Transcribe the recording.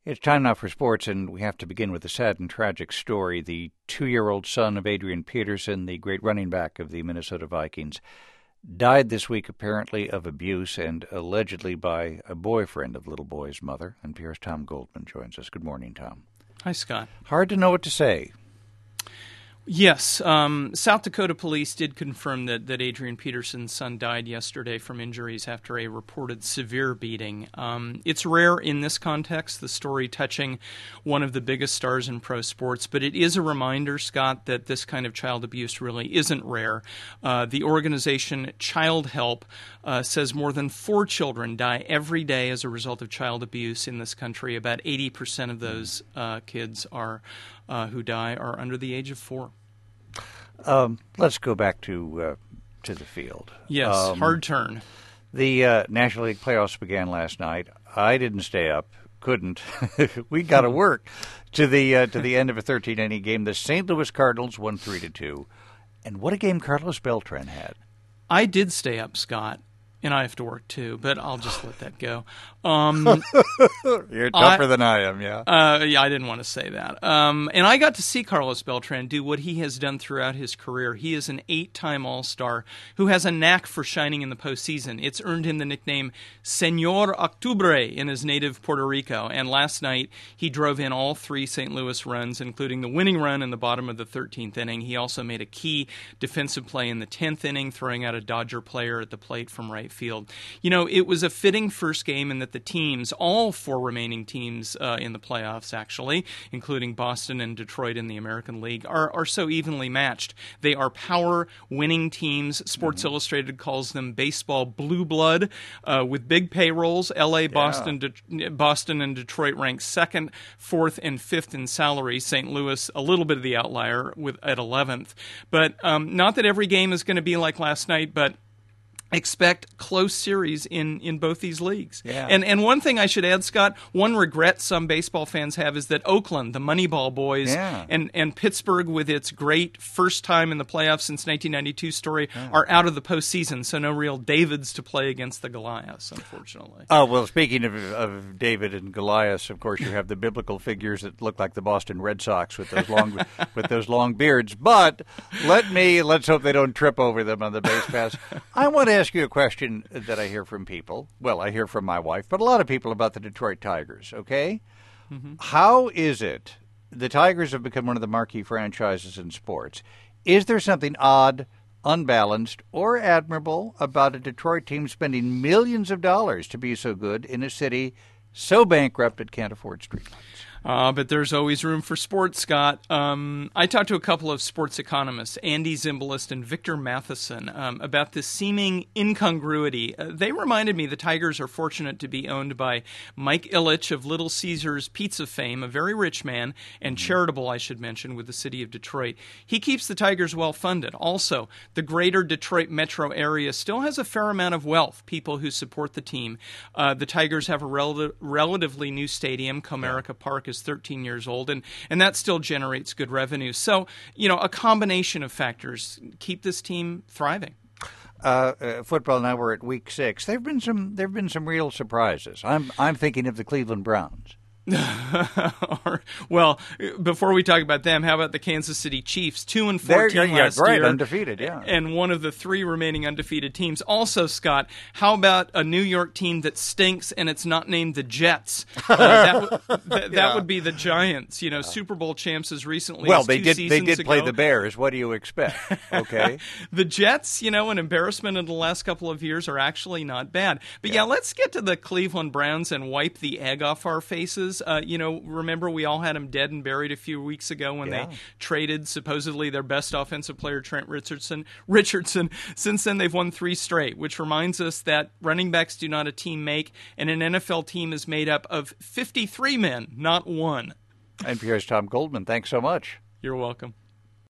It's time now for sports, and we have to begin with a sad and tragic story. The 2-year-old son of Adrian Peterson, the great running back of the Minnesota Vikings, died this week apparently of abuse and allegedly by a boyfriend of the little boy's mother. NPR's Tom Goldman joins us. Good morning, Tom. Hi, Scott. Hard to know what to say. Yes, South Dakota police did confirm that Adrian Peterson's son died yesterday from injuries after a reported severe beating. It's rare in this context, the story touching one of the biggest stars in pro sports, but it is a reminder, Scott, that this kind of child abuse really isn't rare. The organization Child Help says more than 4 children die every day as a result of child abuse in this country. About 80% of those kids who die are under the age of 4. Let's go back to the field. Yes, hard turn. The National League playoffs began last night. I didn't stay up, couldn't. We got to work to the end of a 13-inning game. The St. Louis Cardinals won 3-2, and what a game Carlos Beltran had. I did stay up, Scott. And I have to work too, but I'll just let that go. You're tougher than I am, yeah. Yeah, I didn't want to say that. And I got to see Carlos Beltran do what he has done throughout his career. He is an 8-time All-Star who has a knack for shining in the postseason. It's earned him the nickname Señor Octubre in his native Puerto Rico. And last night, he drove in all 3 St. Louis runs, including the winning run in the bottom of the 13th inning. He also made a key defensive play in the 10th inning, throwing out a Dodger player at the plate from right field. You know, it was a fitting first game in that the teams, all 4 remaining teams in the playoffs, actually, including Boston and Detroit in the American League, are so evenly matched. They are power-winning teams. Sports Illustrated calls them baseball blue blood, with big payrolls. L.A., Boston, Boston and Detroit rank 2nd, 4th, and 5th in salary. St. Louis, a little bit of the outlier at 11th. But not that every game is going to be like last night, but expect close series in both these leagues. Yeah. And one thing I should add, Scott, one regret some baseball fans have is that Oakland, the Moneyball boys, and Pittsburgh, with its great first time in the playoffs since 1992 story, are out of the postseason, so no real Davids to play against the Goliaths, unfortunately. Oh, well, speaking of David and Goliath, of course, you have the biblical figures that look like the Boston Red Sox with those long beards. But let's hope they don't trip over them on the base pass. I want to ask you a question that I hear from people. Well, I hear from my wife, but a lot of people about the Detroit Tigers, okay? Mm-hmm. How is it the Tigers have become one of the marquee franchises in sports? Is there something odd, unbalanced, or admirable about a Detroit team spending millions of dollars to be so good in a city so bankrupt it can't afford streetlights? But there's always room for sports, Scott. I talked to a couple of sports economists, Andy Zimbalist and Victor Matheson, about this seeming incongruity. They reminded me the Tigers are fortunate to be owned by Mike Ilitch of Little Caesars pizza fame, a very rich man, and charitable, I should mention, with the city of Detroit. He keeps the Tigers well-funded. Also, the greater Detroit metro area still has a fair amount of wealth, people who support the team. The Tigers have a relatively new stadium. Comerica Park is 13 years old, and that still generates good revenue. So, a combination of factors keep this team thriving. Football, now we're at week 6. There've been some real surprises. I'm thinking of the Cleveland Browns. Well, before we talk about them, how about the Kansas City Chiefs? 2-14 last year, undefeated, and one of the 3 remaining undefeated teams. Also, Scott, how about a New York team that stinks and it's not named the Jets? That would be the Giants. Super Bowl champs as recently. Well, as they 2 did seasons play ago. the Bears. What do you expect? Okay, the Jets, an embarrassment in the last couple of years, are actually not bad. But let's get to the Cleveland Browns and wipe the egg off our faces. Remember we all had him dead and buried a few weeks ago when they traded supposedly their best offensive player, Trent Richardson. Since then, they've won 3 straight, which reminds us that running backs do not a team make, and an NFL team is made up of 53 men, not 1. NPR's Tom Goldman, thanks so much. You're welcome.